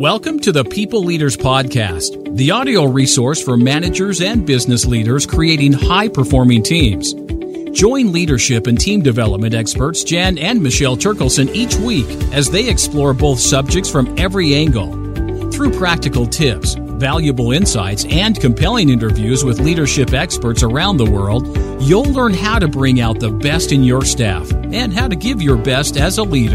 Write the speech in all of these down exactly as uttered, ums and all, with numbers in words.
Welcome to the People Leaders Podcast, the audio resource for managers and business leaders creating high-performing teams. Join leadership and team development experts Jan and Michelle Turkelson each week as they explore both subjects from every angle. Through practical tips, valuable insights, and compelling interviews with leadership experts around the world, you'll learn how to bring out the best in your staff and how to give your best as a leader.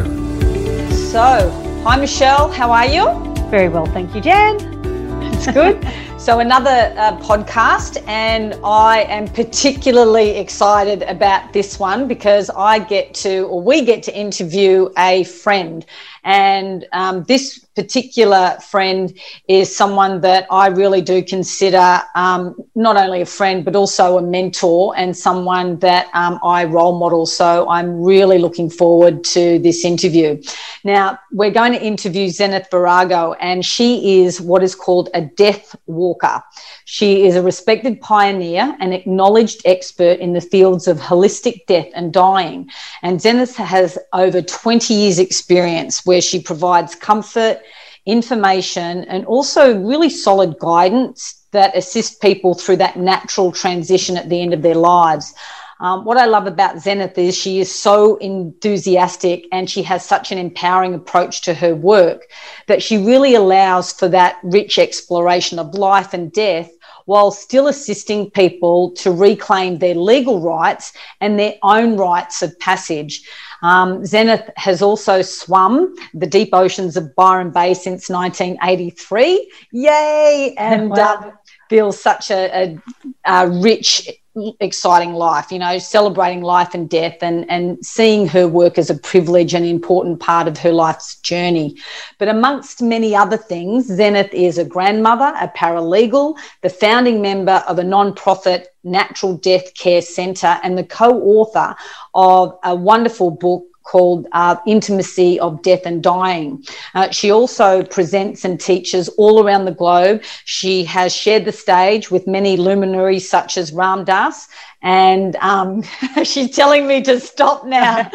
So, hi Michelle, how are you? Very well, thank you, Jan. It's good. So another uh, podcast, and I am particularly excited about this one because I get to, or we get to interview a friend. And um, this particular friend is someone that I really do consider um, not only a friend, but also a mentor and someone that um, I role model. So I'm really looking forward to this interview. Now, we're going to interview Zenith Virago, and she is what is called a death walker. She is a respected pioneer and acknowledged expert in the fields of holistic death and dying. And Zenith has over twenty years experience where she provides comfort, information, and also really solid guidance that assists people through that natural transition at the end of their lives. Um, what I love about Zenith is she is so enthusiastic and she has such an empowering approach to her work that she really allows for that rich exploration of life and death while still assisting people to reclaim their legal rights and their own rites of passage. Um, Zenith has also swum the deep oceans of Byron Bay since nineteen eighty-three. Yay! And wow. uh, feels such a, a, a rich, exciting life, you know, celebrating life and death and, and seeing her work as a privilege and important part of her life's journey. But amongst many other things, Zenith is a grandmother, a paralegal, the founding member of a non-profit natural death care centre, and the co-author of a wonderful book called uh, Intimacy of Death and Dying. Uh, she also presents and teaches all around the globe. She has shared the stage with many luminaries such as Ram Dass, and um, she's telling me to stop now.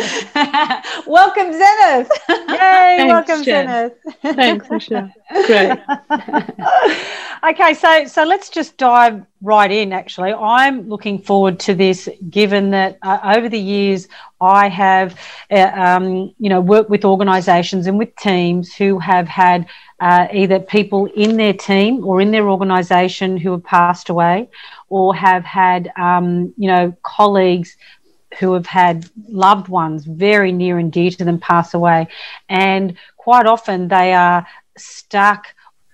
Welcome, Zenith. Yay, Thanks, welcome, Jen. Zenith. Thanks, Michelle. Great. Okay, so so let's just dive right in, actually. I'm looking forward to this, given that uh, over the years I have, uh, um, you know, worked with organisations and with teams who have had uh, either people in their team or in their organisation who have passed away, or have had, um, you know, colleagues who have had loved ones very near and dear to them pass away. And quite often they are stuck,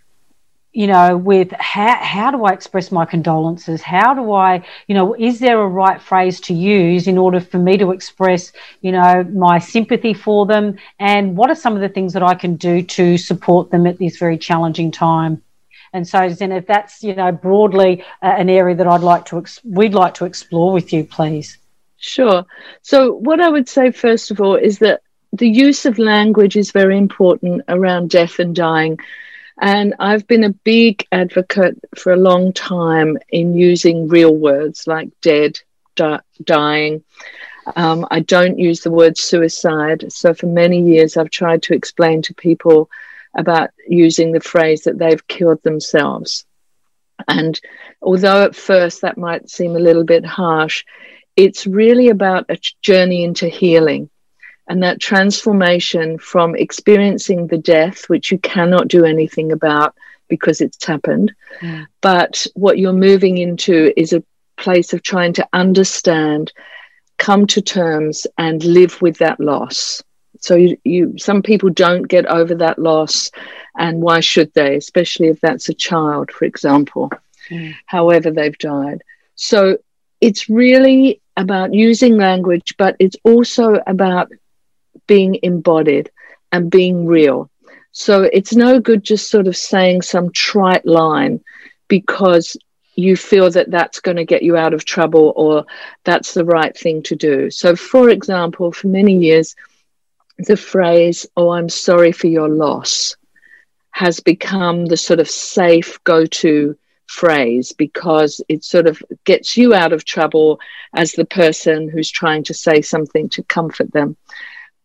you know, with how, how do I express my condolences? How do I, you know, is there a right phrase to use in order for me to express, you know, my sympathy for them? And what are some of the things that I can do to support them at this very challenging time? And so, Zenith, that's, you know, broadly uh, an area that I'd like to, ex- we'd like to explore with you, please. Sure. So what I would say, first of all, is that the use of language is very important around death and dying. And I've been a big advocate for a long time in using real words like dead, di- dying. Um, I don't use the word suicide. So for many years, I've tried to explain to people about using the phrase that they've killed themselves. And although at first that might seem a little bit harsh, it's really about a journey into healing. And that transformation from experiencing the death, which you cannot do anything about because it's happened, mm. but what you're moving into is a place of trying to understand, come to terms, and live with that loss. So you, you, some people don't get over that loss, and why should they, especially if that's a child, for example, mm. however they've died. So it's really about using language, but it's also about being embodied and being real. So it's no good just sort of saying some trite line because you feel that that's going to get you out of trouble or that's the right thing to do. So, for example, for many years, the phrase, "oh, I'm sorry for your loss," has become the sort of safe go-to phrase because it sort of gets you out of trouble as the person who's trying to say something to comfort them.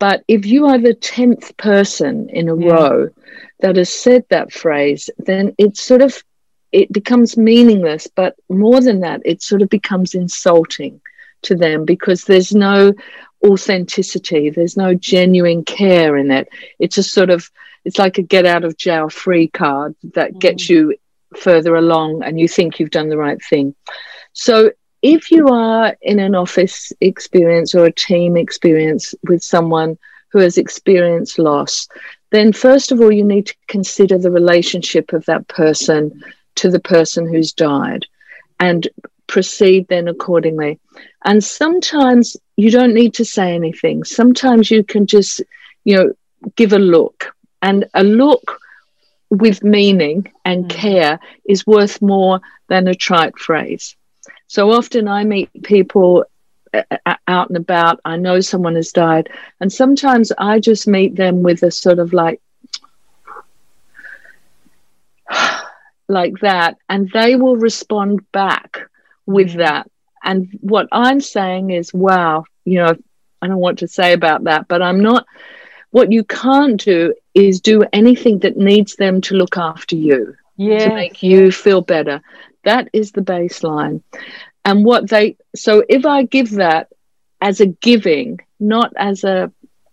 But if you are the tenth person in a yeah. row that has said that phrase, then it's sort of, it becomes meaningless. But more than that, it sort of becomes insulting to them because there's no authenticity, there's no genuine care in it. It's a sort of, it's like a get out of jail free card that mm. gets you further along and you think you've done the right thing. So if you are in an office experience or a team experience with someone who has experienced loss, then first of all, you need to consider the relationship of that person to the person who's died and proceed then accordingly. And sometimes you don't need to say anything. Sometimes you can just, you know, give a look. And a look with meaning and care is worth more than a trite phrase. So often I meet people out and about. I know someone has died. And sometimes I just meet them with a sort of like, like that. And they will respond back with that. And what I'm saying is, wow, you know, I don't know what to say about that, but I'm not, what you can't do is do anything that needs them to look after you, yes. to make you feel better. That is the baseline. And what they, so if I give that as a giving, not as a,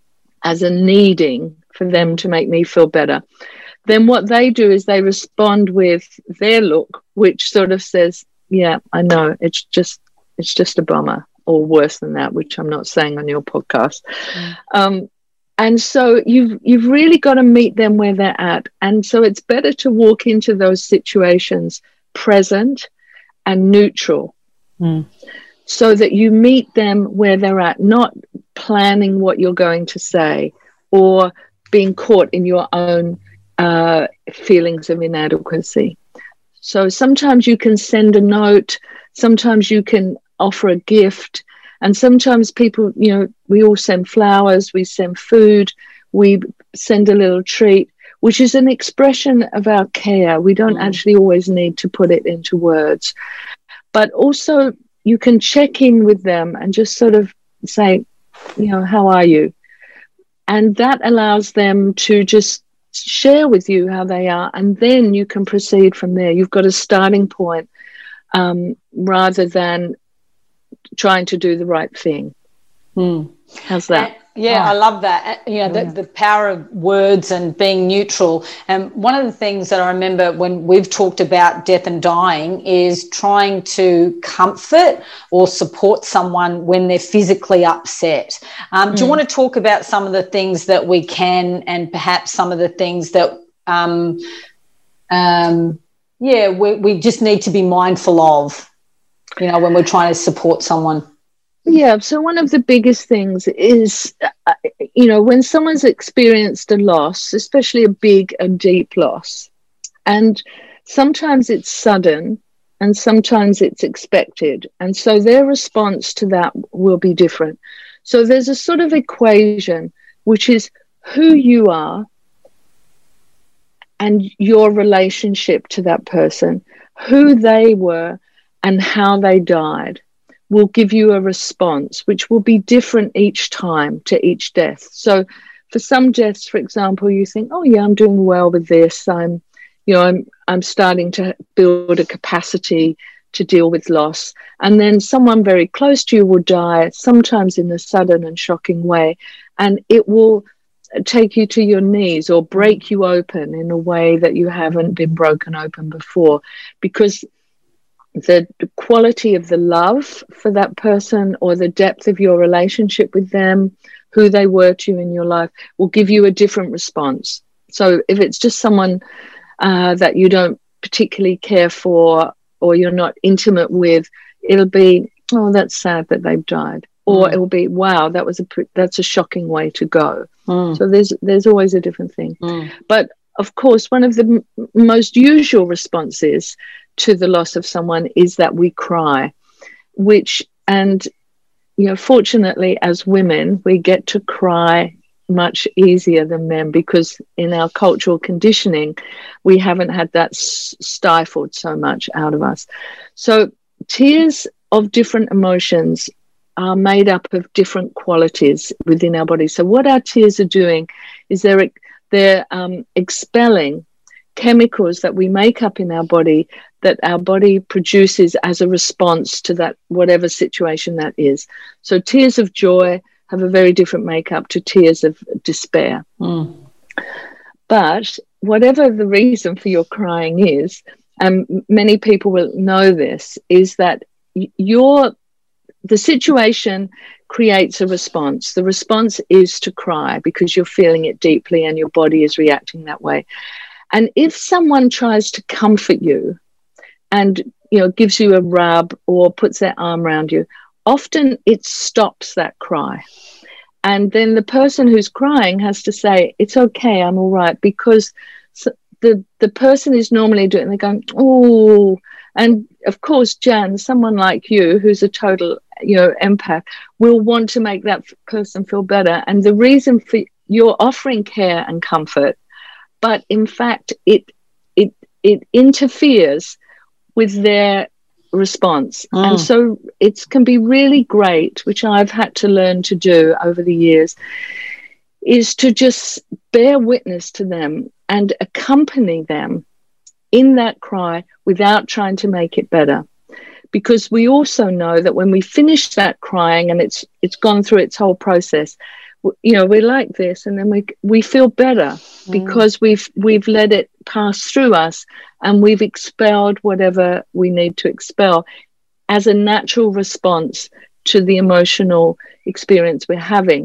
as a needing for them to make me feel better, then what they do is they respond with their look, which sort of says, yeah, I know, it's just, it's just a bummer, or worse than that, which I'm not saying on your podcast. Mm. Um, and so you've you've really got to meet them where they're at. And so it's better to walk into those situations present and neutral, mm. so that you meet them where they're at, not planning what you're going to say or being caught in your own uh, feelings of inadequacy. So sometimes you can send a note, sometimes you can offer a gift, and sometimes people, you know, we all send flowers, we send food, we send a little treat, which is an expression of our care. We don't mm. actually always need to put it into words. But also you can check in with them and just sort of say, you know, how are you? And that allows them to just share with you how they are, and then you can proceed from there. You've got a starting point um, rather than trying to do the right thing. Mm. How's that? Uh, yeah, oh. I love that. Uh, you know, yeah. the, the power of words and being neutral. And one of the things that I remember when we've talked about death and dying is trying to comfort or support someone when they're physically upset. Um, mm. Do you want to talk about some of the things that we can, and perhaps some of the things that, um, um, yeah, we, we just need to be mindful of, you know, when we're trying to support someone? Yeah, so one of the biggest things is, uh, you know, when someone's experienced a loss, especially a big and deep loss, and sometimes it's sudden and sometimes it's expected, and so their response to that will be different. So there's a sort of equation, which is who you are and your relationship to that person, who they were and how they died, will give you a response which will be different each time to each death. So for some deaths, for example, you think, oh yeah, I'm doing well with this. I'm, you know, I'm, I'm starting to build a capacity to deal with loss. And then someone very close to you will die, sometimes in a sudden and shocking way. And it will take you to your knees or break you open in a way that you haven't been broken open before, because the quality of the love for that person or the depth of your relationship with them, who they were to you in your life, will give you a different response. So if it's just someone uh, that you don't particularly care for or you're not intimate with, it'll be, oh, that's sad that they've died. Or mm. it will be, wow, that was a that's a shocking way to go. Mm. So there's there's always a different thing. Mm. But of course, one of the m- most usual responses to the loss of someone is that we cry, which, and, you know, fortunately as women, we get to cry much easier than men, because in our cultural conditioning, we haven't had that s- stifled so much out of us. So tears of different emotions are made up of different qualities within our body. So what our tears are doing is they're they're um, expelling chemicals that we make up in our body, that our body produces as a response to that, whatever situation that is. So tears of joy have a very different makeup to tears of despair. Mm. But whatever the reason for your crying is, and many people will know this, is that your the situation creates a response. The response is to cry because you're feeling it deeply and your body is reacting that way. And if someone tries to comfort you and, you know, gives you a rub or puts their arm around you, often it stops that cry. And then the person who's crying has to say, it's okay, I'm all right, because the, the person is normally doing it and they're going, oh, and of course, Jan, someone like you who's a total, you know, empath, will want to make that person feel better. And the reason for you're offering care and comfort, but in fact, it it it interferes with their response. Mm. And so it can be really great, which I've had to learn to do over the years, is to just bear witness to them and accompany them in that cry without trying to make it better. Because we also know that when we finish that crying and it's it's gone through its whole process, you know, we're like this, and then we we feel better mm. because we've we've let it pass through us and we've expelled whatever we need to expel as a natural response to the emotional experience we're having.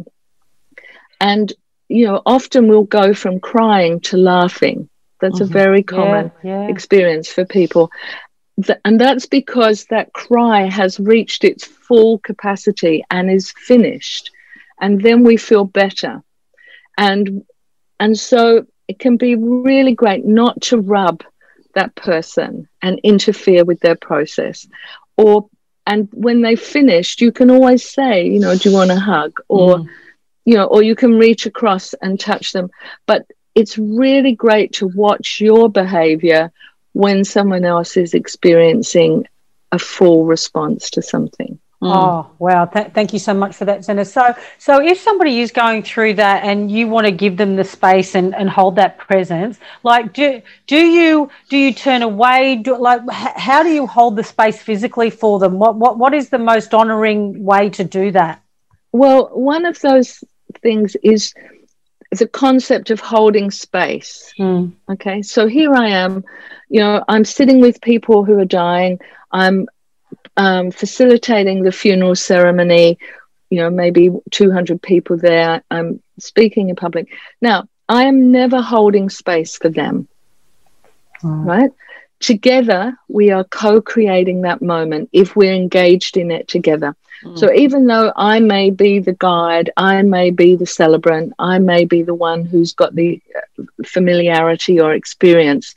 And, you know, often we'll go from crying to laughing. That's mm-hmm. a very common yeah, yeah. experience for people. And that's because that cry has reached its full capacity and is finished. And then we feel better. And and so it can be really great not to rub that person and interfere with their process. Or and when they've finished, you can always say, you know, do you want a hug? Or, mm. you know, or you can reach across and touch them. But it's really great to watch your behavior when someone else is experiencing a full response to something. Mm. Oh, wow. Th- thank you so much for that, Zena. So so if somebody is going through that and you want to give them the space and, and hold that presence, like do do you do you turn away? Do, like h- how do you hold the space physically for them? What what what is the most honouring way to do that? Well, one of those things is the concept of holding space. Mm. Okay, so here I am, you know, I'm sitting with people who are dying. I'm um, facilitating the funeral ceremony, you know, maybe two hundred people there. I'm speaking in public. Now, I am never holding space for them, mm. right? Together, we are co-creating that moment if we're engaged in it together. Mm. So even though I may be the guide, I may be the celebrant, I may be the one who's got the familiarity or experience,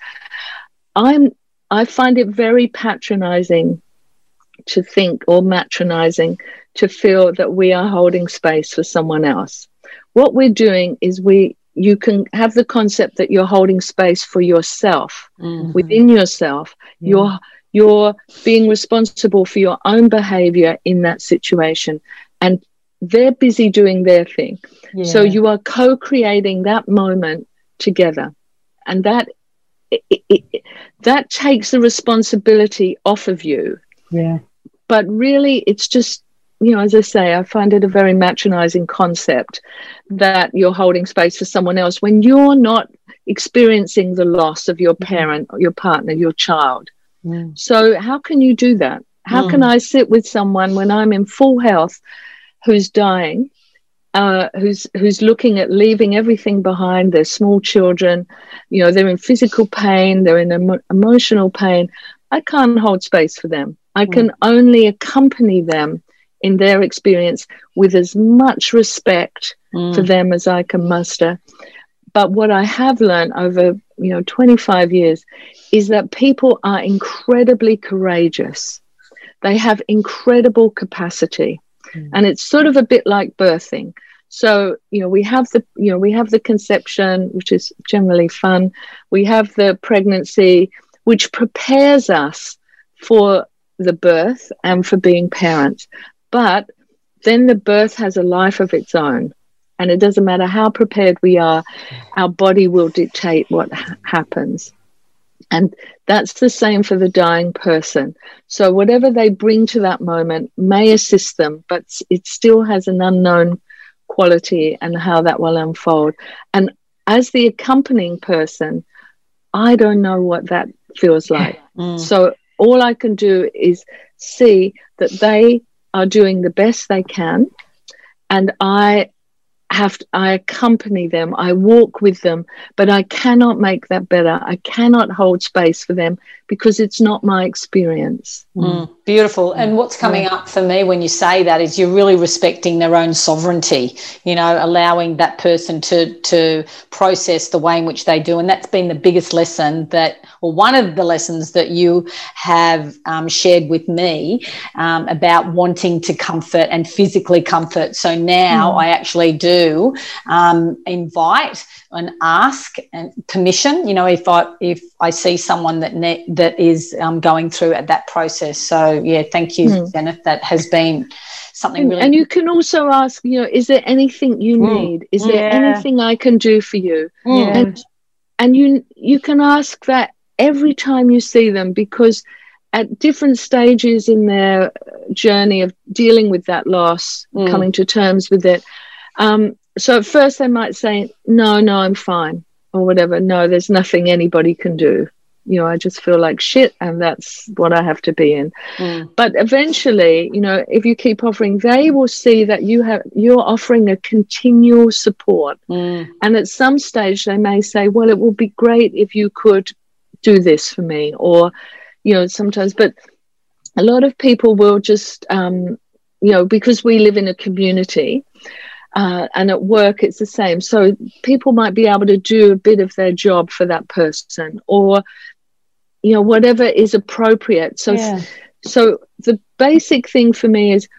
I'm, I find it very patronizing to think, or matronizing to feel that we are holding space for someone else. What we're doing is we you can have the concept that you're holding space for yourself, mm-hmm. within yourself. Yeah. You're you're being responsible for your own behavior in that situation, and they're busy doing their thing. Yeah. So you are co-creating that moment together, and that it, it, that takes the responsibility off of you. Yeah. But really, it's just, you know, as I say, I find it a very matronizing concept that you're holding space for someone else when you're not experiencing the loss of your parent, or your partner, your child. Mm. So how can you do that? How mm. can I sit with someone when I'm in full health who's dying, uh, who's who's looking at leaving everything behind, their small children, you know, they're in physical pain, they're in emo- emotional pain. I can't hold space for them. I mm. can only accompany them in their experience with as much respect mm. for them as I can muster. But what I have learned over, you know, twenty-five years is that people are incredibly courageous. They have incredible capacity. Mm. And it's sort of a bit like birthing. So, you know, we have the, you know, we have the conception, which is generally fun. We have the pregnancy, which prepares us for the birth and for being parents. But then the birth has a life of its own. And it doesn't matter how prepared we are, our body will dictate what ha- happens. And that's the same for the dying person. So whatever they bring to that moment may assist them, but it still has an unknown quality and how that will unfold. And as the accompanying person, I don't know what that feels like. Mm. So all I can do is see that they are doing the best they can, and I have to, I accompany them, I walk with them, but I cannot make that better. I cannot hold space for them because it's not my experience. Mm, beautiful. And what's coming yeah. up for me when you say that is you're really respecting their own sovereignty, you know, allowing that person to to process the way in which they do. And that's been the biggest lesson that, or one of the lessons that you have um, shared with me um, about wanting to comfort and physically comfort. So now mm. I actually do um, invite and ask and permission, you know, if I if I see someone that ne- that is um, going through at that process. So yeah, thank you, mm. Zenith. That has been something and, really. And you can also ask, you know, is there anything you mm. need? Is there yeah. anything I can do for you? Mm. And and you you can ask that every time you see them, because at different stages in their journey of dealing with that loss, mm. coming to terms with it. Um, so at first they might say, no, no, I'm fine, or whatever. No, there's nothing anybody can do. You know, I just feel like shit, and that's what I have to be in. Mm. But eventually, you know, if you keep offering, they will see that you have, you're offering a continual support. Mm. And at some stage they may say, well, it would be great if you could do this for me, or, you know, sometimes, but a lot of people will just, um, you know, because we live in a community, Uh, and at work it's the same. So people might be able to do a bit of their job for that person, or, you know, whatever is appropriate. So, yeah. so the basic thing for me is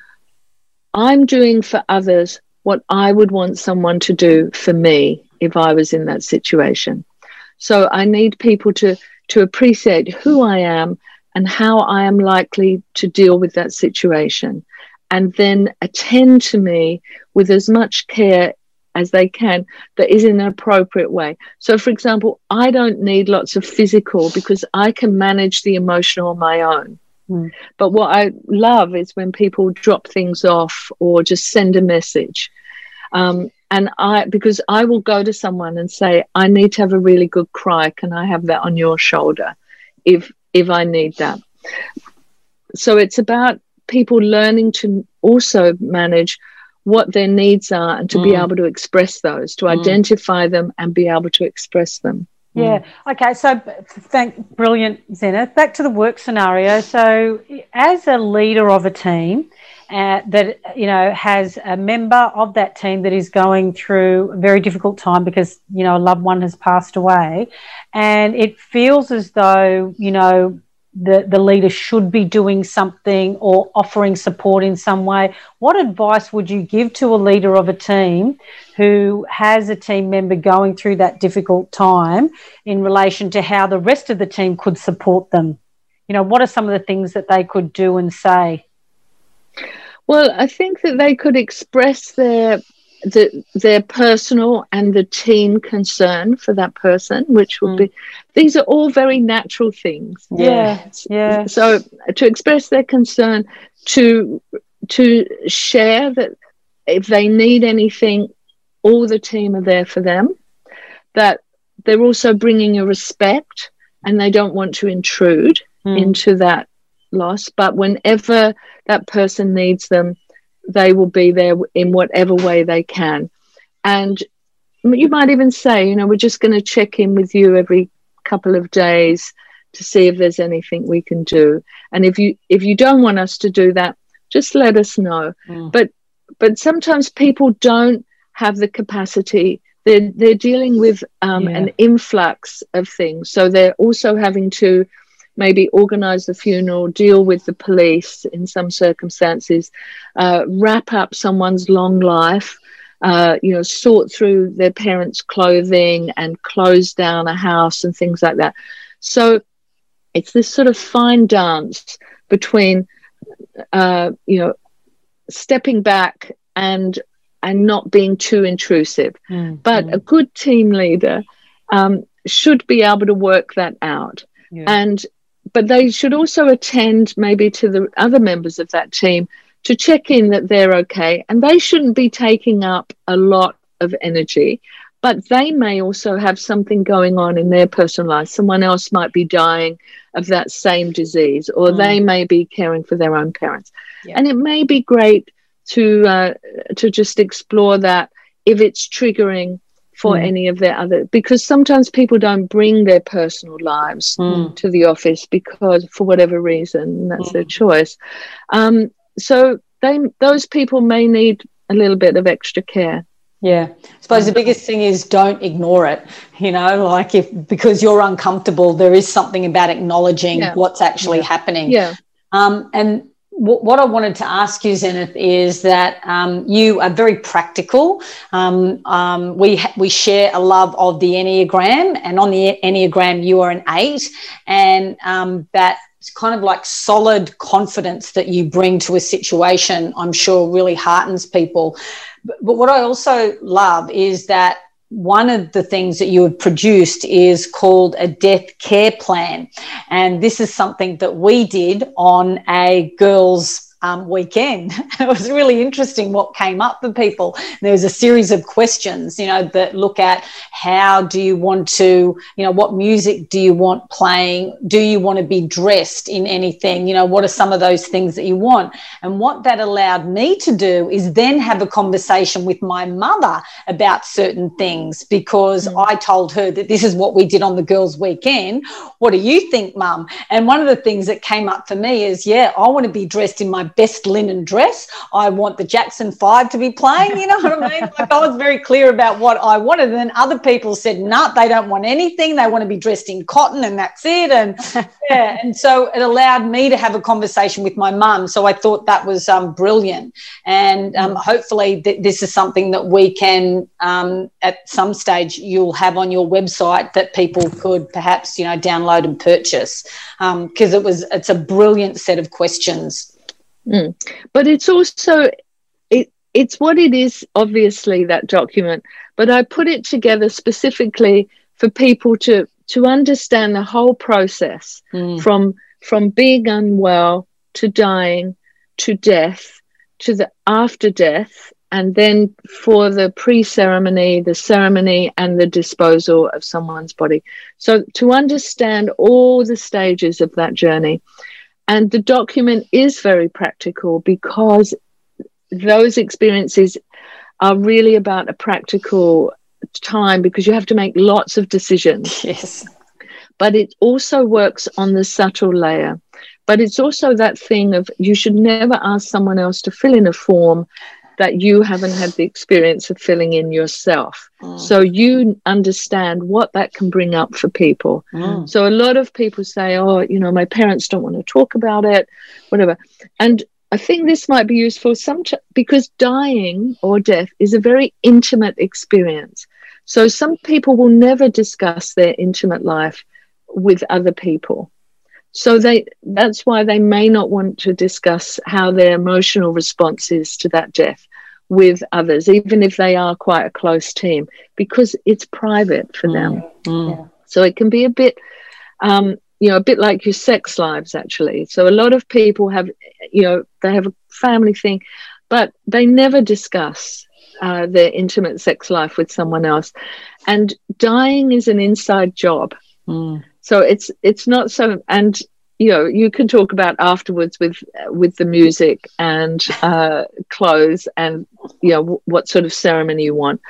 I'm doing for others what I would want someone to do for me if I was in that situation. So I need people to, to appreciate who I am and how I am likely to deal with that situation, and then attend to me with as much care as they can that is in an appropriate way. So, for example, I don't need lots of physical because I can manage the emotional on my own. Mm. But what I love is when people drop things off or just send a message. Um, and I, because I will go to someone and say, I need to have a really good cry. Can I have that on your shoulder if if I need that? So it's about people learning to also manage what their needs are and to mm. be able to express those, to mm. identify them and be able to express them. Yeah. Okay. So, thank brilliant, Zenith. Back to the work scenario. So, as a leader of a team uh, that you know has a member of that team that is going through a very difficult time because you know a loved one has passed away, and it feels as though you know. The, the leader should be doing something or offering support in some way. What advice would you give to a leader of a team who has a team member going through that difficult time in relation to how the rest of the team could support them? You know, what are some of the things that they could do and say? Well, I think that they could express their the, their personal and the team concern for that person, which would mm. be, these are all very natural things. Yeah, yeah. So to express their concern, to to share that if they need anything, all the team are there for them, that they're also bringing a respect and they don't want to intrude mm. into that loss, but whenever that person needs them, they will be there in whatever way they can. And you might even say, you know, we're just going to check in with you every couple of days to see if there's anything we can do. And if you if you don't want us to do that, just let us know. Mm. But but sometimes people don't have the capacity. They're, they're dealing with um, yeah. an influx of things. So they're also having to maybe organise the funeral, deal with the police in some circumstances, uh, wrap up someone's long life, uh, you know, sort through their parents' clothing and close down a house and things like that. So it's this sort of fine dance between, uh, you know, stepping back and and not being too intrusive. Mm, but mm. a good team leader um, should be able to work that out. Yeah. And but they should also attend maybe to the other members of that team to check in that they're okay. And they shouldn't be taking up a lot of energy, but they may also have something going on in their personal life. Someone else might be dying of that same disease, or mm. they may be caring for their own parents. Yeah. And it may be great to uh, to just explore that if it's triggering for mm. any of their other, because sometimes people don't bring their personal lives mm. to the office because for whatever reason, that's mm. their choice. Um, so they those people may need a little bit of extra care. Yeah, I suppose the biggest thing is don't ignore it, you know, like if because you're uncomfortable, there is something about acknowledging yeah. what's actually yeah. happening. Yeah. Um, and w- what I wanted to ask you, Zenith, is that um, you are very practical. Um, um, we ha- we share a love of the Enneagram, and on the Enneagram you are an eight, and um, that it's kind of like solid confidence that you bring to a situation, I'm sure really heartens people. But, but what I also love is that one of the things that you have produced is called a death care plan. And this is something that we did on a girls' um, weekend. It was really interesting what came up for people. There was a series of questions, you know, that look at how do you want to, you know, what music do you want playing? Do you want to be dressed in anything? You know, what are some of those things that you want? And what that allowed me to do is then have a conversation with my mother about certain things, because mm. I told her that this is what we did on the girls' weekend. What do you think, Mum? And one of the things that came up for me is, yeah, I want to be dressed in my best linen dress. I want the Jackson Five to be playing, you know what I mean? Like I was very clear about what I wanted. And then other people said, no, nah, they don't want anything. They want to be dressed in cotton and that's it. And yeah, and so it allowed me to have a conversation with my mum. So I thought that was um, brilliant. And um, hopefully th- this is something that we can, um, at some stage, you'll have on your website that people could perhaps, you know, download and purchase, because um, it was it's a brilliant set of questions. Mm. But it's also, it, it's what it is, obviously, that document, but I put it together specifically for people to, to understand the whole process mm. from, from being unwell to dying to death to the after death, and then for the pre-ceremony, the ceremony, and the disposal of someone's body. So to understand all the stages of that journey. And the document is very practical because those experiences are really about a practical time, because you have to make lots of decisions. Yes. But it also works on the subtle layer. But it's also that thing of you should never ask someone else to fill in a form that you haven't had the experience of filling in yourself. Mm. So you understand what that can bring up for people. Mm. So a lot of people say, oh, you know, my parents don't want to talk about it, whatever. And I think this might be useful some t- because dying or death is a very intimate experience. So some people will never discuss their intimate life with other people. So they that's why they may not want to discuss how their emotional response is to that death with others, even if they are quite a close team, because it's private for mm. them. Mm. Yeah. So it can be a bit, um, you know, a bit like your sex lives, actually. So a lot of people have, you know, they have a family thing, but they never discuss uh, their intimate sex life with someone else. And dying is an inside job. Mm. So it's it's not so, and you know you can talk about afterwards with with the music and uh, clothes and you know w- what sort of ceremony you want,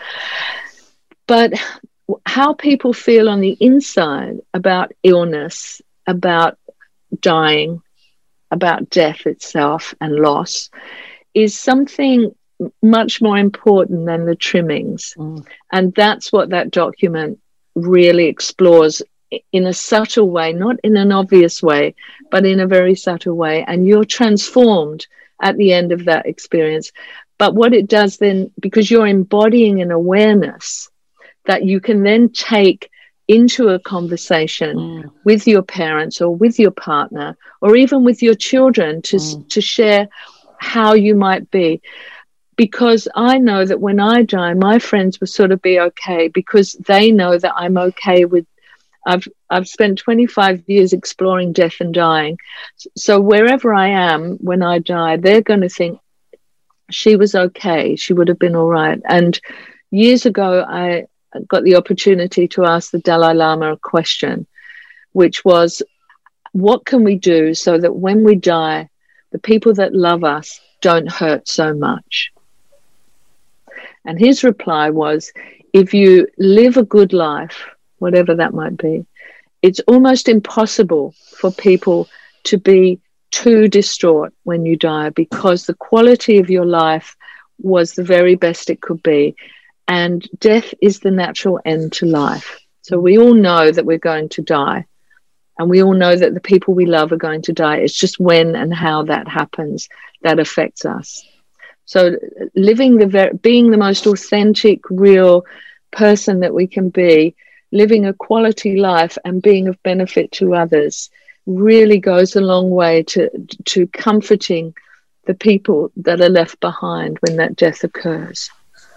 but how people feel on the inside about illness, about dying, about death itself and loss is something much more important than the trimmings, mm. and that's what that document really explores. In a subtle way, not in an obvious way, but in a very subtle way. And you're transformed at the end of that experience. But what it does then, because you're embodying an awareness that you can then take into a conversation mm. with your parents or with your partner or even with your children to, mm. to share how you might be. Because I know that when I die, my friends will sort of be okay, because they know that I'm okay with, I've I've spent twenty-five years exploring death and dying. So wherever I am when I die, they're going to think she was okay. She would have been all right. And years ago, I got the opportunity to ask the Dalai Lama a question, which was, what can we do so that when we die, the people that love us don't hurt so much? And his reply was, if you live a good life, whatever that might be, it's almost impossible for people to be too distraught when you die, because the quality of your life was the very best it could be. And death is the natural end to life. So we all know that we're going to die. And we all know that the people we love are going to die. It's just when and how that happens that affects us. So living the ver- being the most authentic, real person that we can be, living a quality life and being of benefit to others really goes a long way to to comforting the people that are left behind when that death occurs.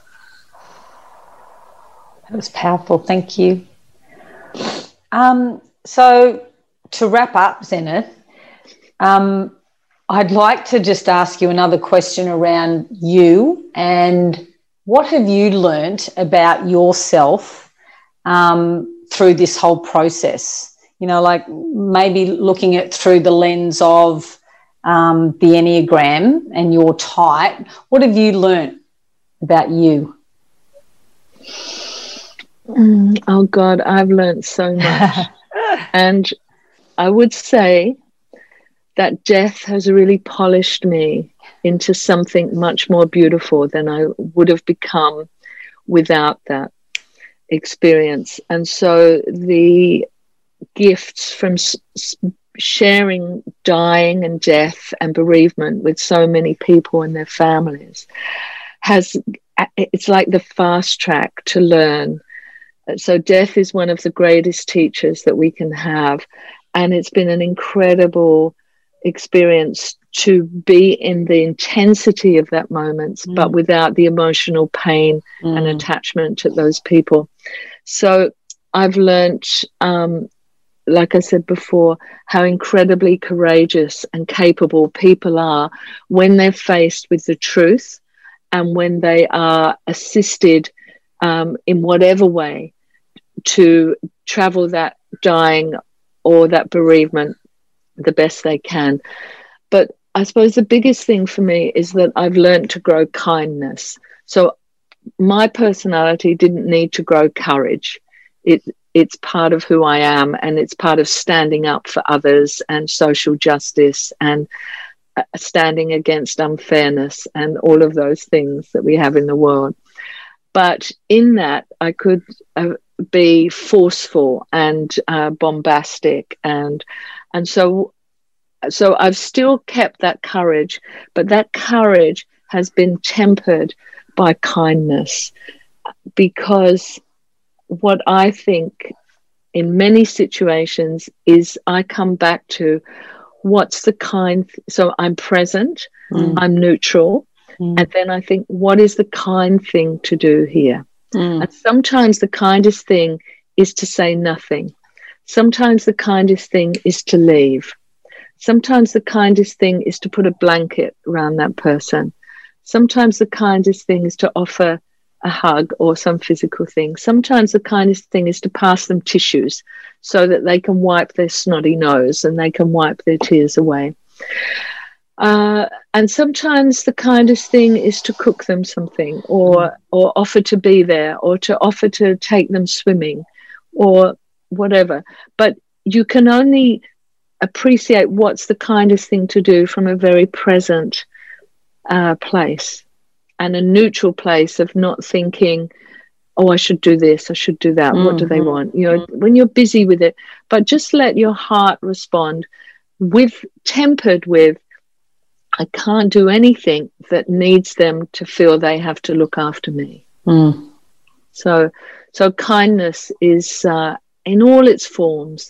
That was powerful. Thank you. Um, so to wrap up, Zenith, um, I'd like to just ask you another question around you and what have you learnt about yourself um, through this whole process? You know, like maybe looking at through the lens of um, the Enneagram and your type. What have you learnt about you? Mm, oh, God, I've learnt so much. And I would say that death has really polished me into something much more beautiful than I would have become without that experience. And so the gifts from s- sharing dying and death and bereavement with so many people and their families has, it's like the fast track to learn. So death is one of the greatest teachers that we can have. And it's been an incredible experience to be in the intensity of that moment, mm. but without the emotional pain mm. and attachment to those people. So I've learned, um, like I said before, how incredibly courageous and capable people are when they're faced with the truth and when they are assisted um, in whatever way to travel that dying or that bereavement the best they can. But I suppose the biggest thing for me is that I've learned to grow kindness. So my personality didn't need to grow courage. It it's part of who I am, and it's part of standing up for others and social justice and uh, standing against unfairness and all of those things that we have in the world. But in that, I could uh, be forceful and uh, bombastic, and and so so I've still kept that courage, but that courage has been tempered by kindness, because what I think in many situations is I come back to what's the kind. So I'm present, mm. I'm neutral. Mm. And then I think, what is the kind thing to do here? Mm. And sometimes the kindest thing is to say nothing. Sometimes the kindest thing is to leave. Sometimes the kindest thing is to put a blanket around that person. Sometimes the kindest thing is to offer a hug or some physical thing. Sometimes the kindest thing is to pass them tissues so that they can wipe their snotty nose and they can wipe their tears away. Uh, and sometimes the kindest thing is to cook them something, or mm. or offer to be there, or to offer to take them swimming, or whatever. But you can only appreciate what's the kindest thing to do from a very present uh, place, and a neutral place of not thinking, oh, I should do this, I should do that. Mm-hmm. What do they want? You know, mm-hmm. when you're busy with it, but just let your heart respond with, tempered with, I can't do anything that needs them to feel they have to look after me. Mm. So, so kindness is uh, in all its forms,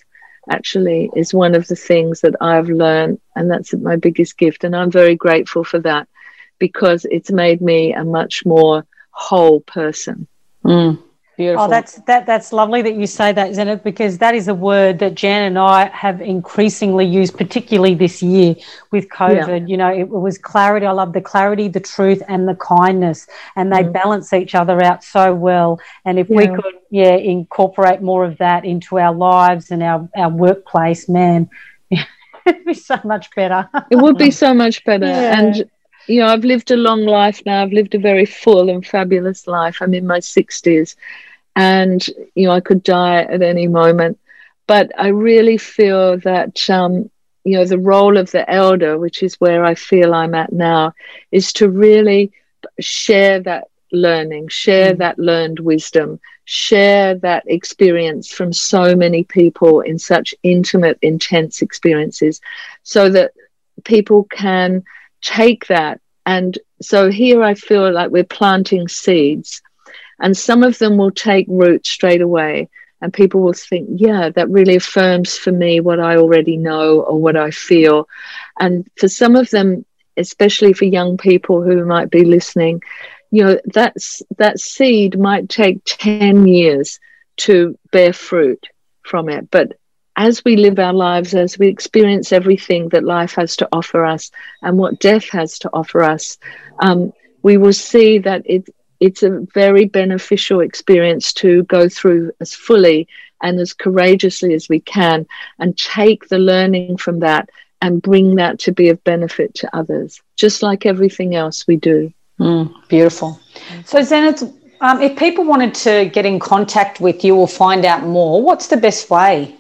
actually is one of the things that I've learned, and that's my biggest gift. And I'm very grateful for that, because it's made me a much more whole person. Mm, beautiful. Oh, that's that. That's lovely that you say that, Zenith, because that is a word that Jan and I have increasingly used, particularly this year with COVID. Yeah. You know, it, it was clarity. I love the clarity, the truth, and the kindness, and they mm. balance each other out so well. And if yeah. we could, yeah, incorporate more of that into our lives and our our workplace, man, it'd be so much better. It would be so much better, yeah. and. You know, I've lived a long life now. I've lived a very full and fabulous life. I'm in my sixties, and, you know, I could die at any moment. But I really feel that, um, you know, the role of the elder, which is where I feel I'm at now, is to really share that learning, share mm. that learned wisdom, share that experience from so many people in such intimate, intense experiences, so that people can take that. And so here I feel like we're planting seeds, and some of them will take root straight away, and people will think, yeah, that really affirms for me what I already know or what I feel. And for some of them, especially for young people who might be listening, you know, that's, that seed might take ten years to bear fruit from it. But as we live our lives, as we experience everything that life has to offer us and what death has to offer us, um, we will see that it, it's a very beneficial experience to go through as fully and as courageously as we can, and take the learning from that and bring that to be of benefit to others, just like everything else we do. Mm, beautiful. So, Zenith, um, if people wanted to get in contact with you or find out more, what's the best way?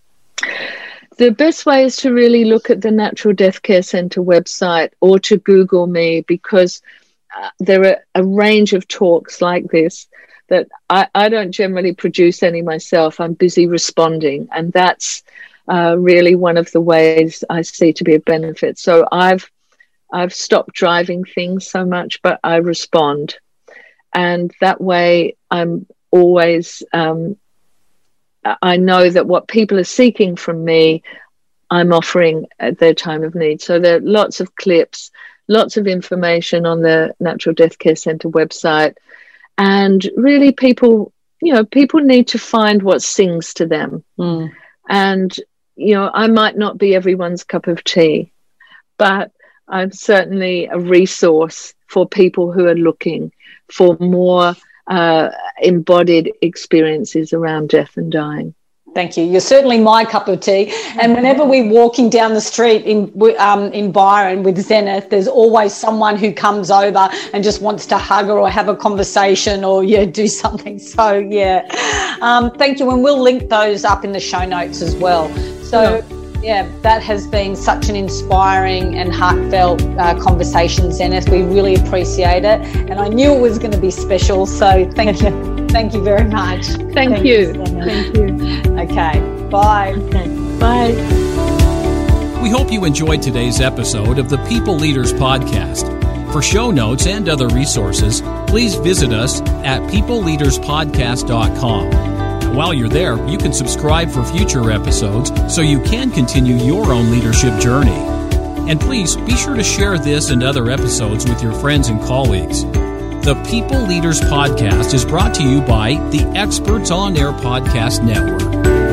The best way is to really look at the Natural Death Care Centre website, or to Google me, because uh, there are a range of talks like this that I, I don't generally produce any myself. I'm busy responding, and that's uh, really one of the ways I see to be of benefit. So I've I've stopped driving things so much, but I respond, and that way I'm always um, I know that what people are seeking from me, I'm offering at their time of need. So there are lots of clips, lots of information on the Natural Death Care Centre website. And really people, you know, people need to find what sings to them. Mm. And, you know, I might not be everyone's cup of tea, but I'm certainly a resource for people who are looking for more Uh, embodied experiences around death and dying. Thank you. You're certainly my cup of tea. And whenever we're walking down the street in um, in Byron with Zenith, there's always someone who comes over and just wants to hug her or have a conversation or, yeah, do something. So, yeah. Um, thank you. And we'll link those up in the show notes as well. So, yeah. Yeah, that has been such an inspiring and heartfelt uh, conversation, Zenith. We really appreciate it, and I knew it was going to be special. So thank you, thank you very much. Thank, thank you, you thank you. Okay, bye. Okay. Bye. We hope you enjoyed today's episode of the People Leaders Podcast. For show notes and other resources, please visit us at people leaders podcast dot com. While you're there, you can subscribe for future episodes so you can continue your own leadership journey. And please be sure to share this and other episodes with your friends and colleagues. The People Leaders Podcast is brought to you by the Experts on Air Podcast Network.